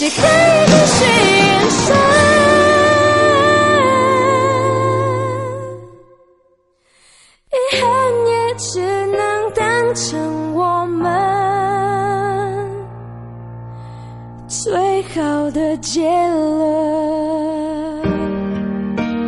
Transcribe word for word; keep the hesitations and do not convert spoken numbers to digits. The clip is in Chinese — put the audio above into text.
可以继续延伸，遗憾也只能当成我们最好的结论。